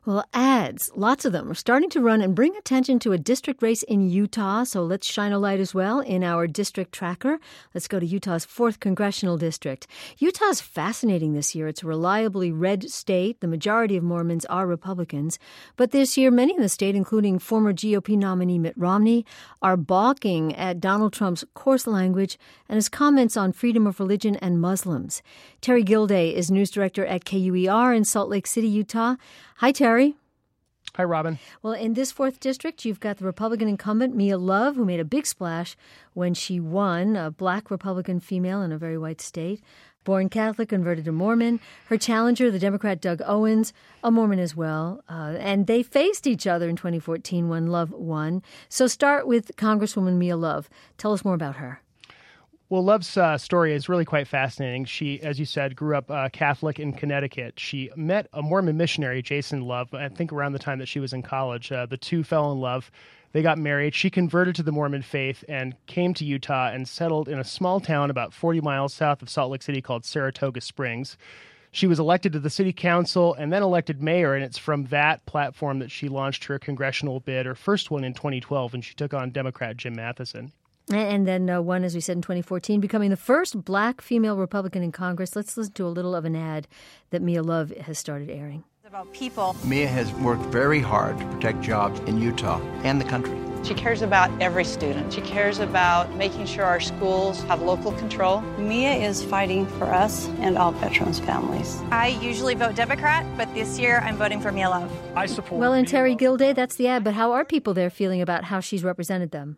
Well, ads, lots of them, are starting to run and bring attention to a district race in Utah. So let's shine a light as well in our district tracker. Let's go to Utah's 4th congressional district. Utah's fascinating this year. It's a reliably red state. The majority of Mormons are Republicans. But this year, many in the state, including former GOP nominee Mitt Romney, are balking at Donald Trump's coarse language and his comments on freedom of religion and Muslims. Terry Gilday is news director at KUER in Salt Lake City, Utah. Hi, Terry. Hi, Robin. Well, in this 4th district, you've got the Republican incumbent, Mia Love, who made a big splash when she won, a black Republican female in a very white state. Born Catholic, converted to Mormon. Her challenger, the Democrat Doug Owens, a Mormon as well. And they faced each other in 2014 when Love won. So start with Congresswoman Mia Love. Tell us more about her. Well, Love's story is really quite fascinating. She, as you said, grew up Catholic in Connecticut. She met a Mormon missionary, Jason Love, I think around the time that she was in college. The two fell in love. They got married. She converted to the Mormon faith and came to Utah and settled in a small town about 40 miles south of Salt Lake City called Saratoga Springs. She was elected to the city council and then elected mayor, and it's from that platform that she launched her congressional bid, her first one in 2012, and she took on Democrat Jim Matheson. And then won, as we said, in 2014, becoming the first black female Republican in Congress. Let's listen to a little of an ad that Mia Love has started airing. It's about people. Mia has worked very hard to protect jobs in Utah and the country. She cares about every student. She cares about making sure our schools have local control. Mia is fighting for us and all veterans' families. I usually vote Democrat, but this year I'm voting for Mia Love. I support. Well, and Terry Gilday, that's the ad, but how are people there feeling about how she's represented them?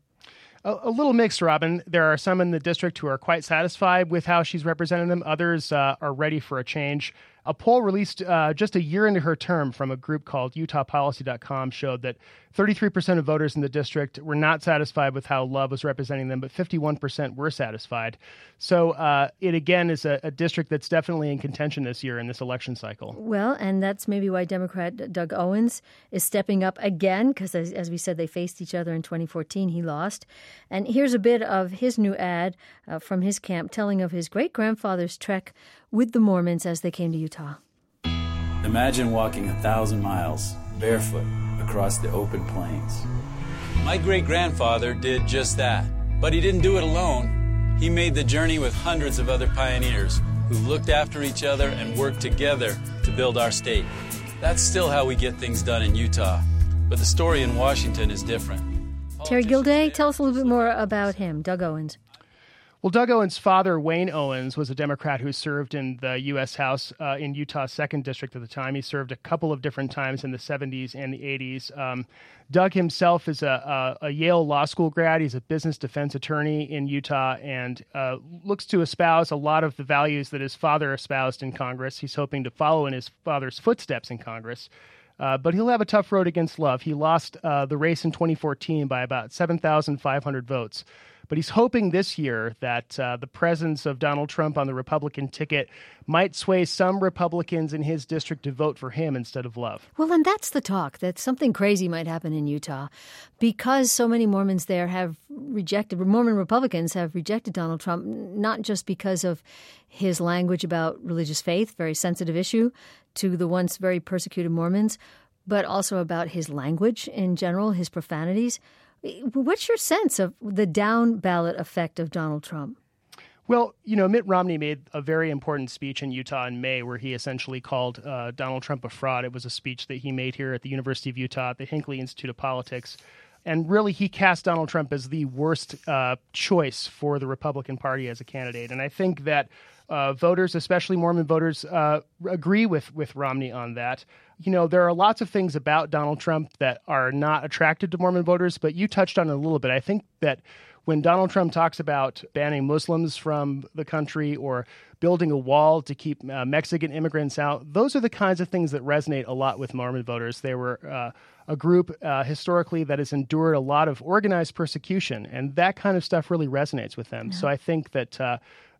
A little mixed, Robin. There are some in the district who are quite satisfied with how she's represented them. Others are ready for a change. A poll released just a year into her term from a group called UtahPolicy.com showed that 33% of voters in the district were not satisfied with how Love was representing them, but 51% were satisfied. So it, again, is a district that's definitely in contention this year in this election cycle. Well, and that's maybe why Democrat Doug Owens is stepping up again, because, as we said, they faced each other in 2014. He lost. And here's a bit of his new ad from his camp telling of his great-grandfather's trek with the Mormons as they came to Utah. Imagine walking 1,000 miles barefoot across the open plains. My great-grandfather did just that, but he didn't do it alone. He made the journey with hundreds of other pioneers who looked after each other and worked together to build our state. That's still how we get things done in Utah, but the story in Washington is different. Terry Gilday, tell us a little bit more about him, Doug Owens. Well, Doug Owens' father, Wayne Owens, was a Democrat who served in the U.S. House in Utah's 2nd District at the time. He served a couple of different times in the 70s and the 80s. Doug himself is a Yale Law School grad. He's a business defense attorney in Utah and looks to espouse a lot of the values that his father espoused in Congress. He's hoping to follow in his father's footsteps in Congress. But he'll have a tough road against Love. He lost the race in 2014 by about 7,500 votes. But he's hoping this year that the presence of Donald Trump on the Republican ticket might sway some Republicans in his district to vote for him instead of Love. Well, and that's the talk, that something crazy might happen in Utah because so many Mormons there Mormon Republicans have rejected Donald Trump, not just because of his language about religious faith, very sensitive issue to the once very persecuted Mormons, but also about his language in general, his profanities. What's your sense of the down ballot effect of Donald Trump? Well, Mitt Romney made a very important speech in Utah in May where he essentially called Donald Trump a fraud. It was a speech that he made here at the University of Utah at the Hinckley Institute of Politics. And really, he cast Donald Trump as the worst choice for the Republican Party as a candidate. And I think that voters, especially Mormon voters, agree with Romney on that. There are lots of things about Donald Trump that are not attractive to Mormon voters, but you touched on it a little bit. I think that when Donald Trump talks about banning Muslims from the country or building a wall to keep Mexican immigrants out, those are the kinds of things that resonate a lot with Mormon voters. They were a group historically that has endured a lot of organized persecution, and that kind of stuff really resonates with them. Yeah. So I think that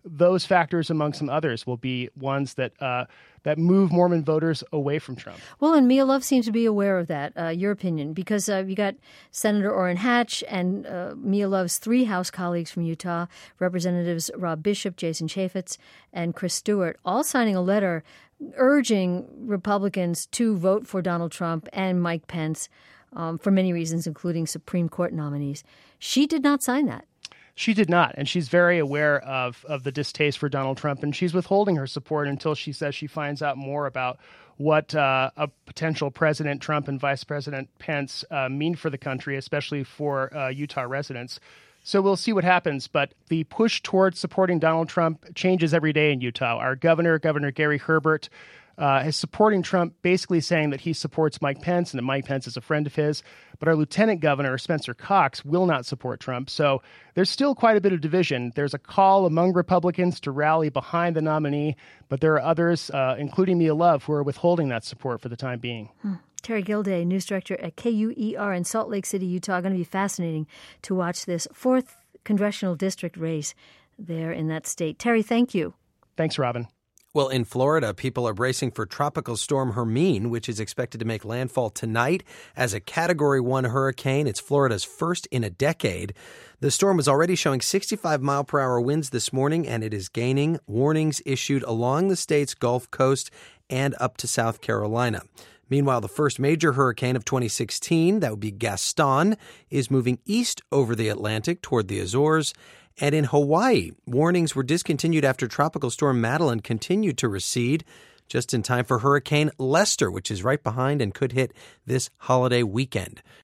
those factors, among some others, will be ones that that move Mormon voters away from Trump. Well, and Mia Love seems to be aware of that, your opinion, because you got Senator Orrin Hatch and Mia Love's 3 House colleagues from Utah, Representatives Rob Bishop, Jason Chaffetz, and Chris Stewart, all signing a letter urging Republicans to vote for Donald Trump and Mike Pence for many reasons, including Supreme Court nominees. She did not sign that. She did not, and she's very aware of the distaste for Donald Trump, and she's withholding her support until she says she finds out more about what a potential President Trump and Vice President Pence mean for the country, especially for Utah residents. So we'll see what happens, but the push towards supporting Donald Trump changes every day in Utah. Our Governor Gary Herbert, is supporting Trump, basically saying that he supports Mike Pence and that Mike Pence is a friend of his. But our Lieutenant Governor, Spencer Cox, will not support Trump. So there's still quite a bit of division. There's a call among Republicans to rally behind the nominee, but there are others, including Mia Love, who are withholding that support for the time being. Terry Gilday, news director at KUER in Salt Lake City, Utah. Going to be fascinating to watch this 4th congressional district race there in that state. Terry, thank you. Thanks, Robin. Well, in Florida, people are bracing for Tropical Storm Hermine, which is expected to make landfall tonight as a Category 1 hurricane. It's Florida's first in a decade. The storm was already showing 65-mile-per-hour winds this morning, and it is gaining. Warnings issued along the state's Gulf Coast and up to South Carolina. Meanwhile, the first major hurricane of 2016, that would be Gaston, is moving east over the Atlantic toward the Azores. And in Hawaii, warnings were discontinued after Tropical Storm Madeline continued to recede, just in time for Hurricane Lester, which is right behind and could hit this holiday weekend.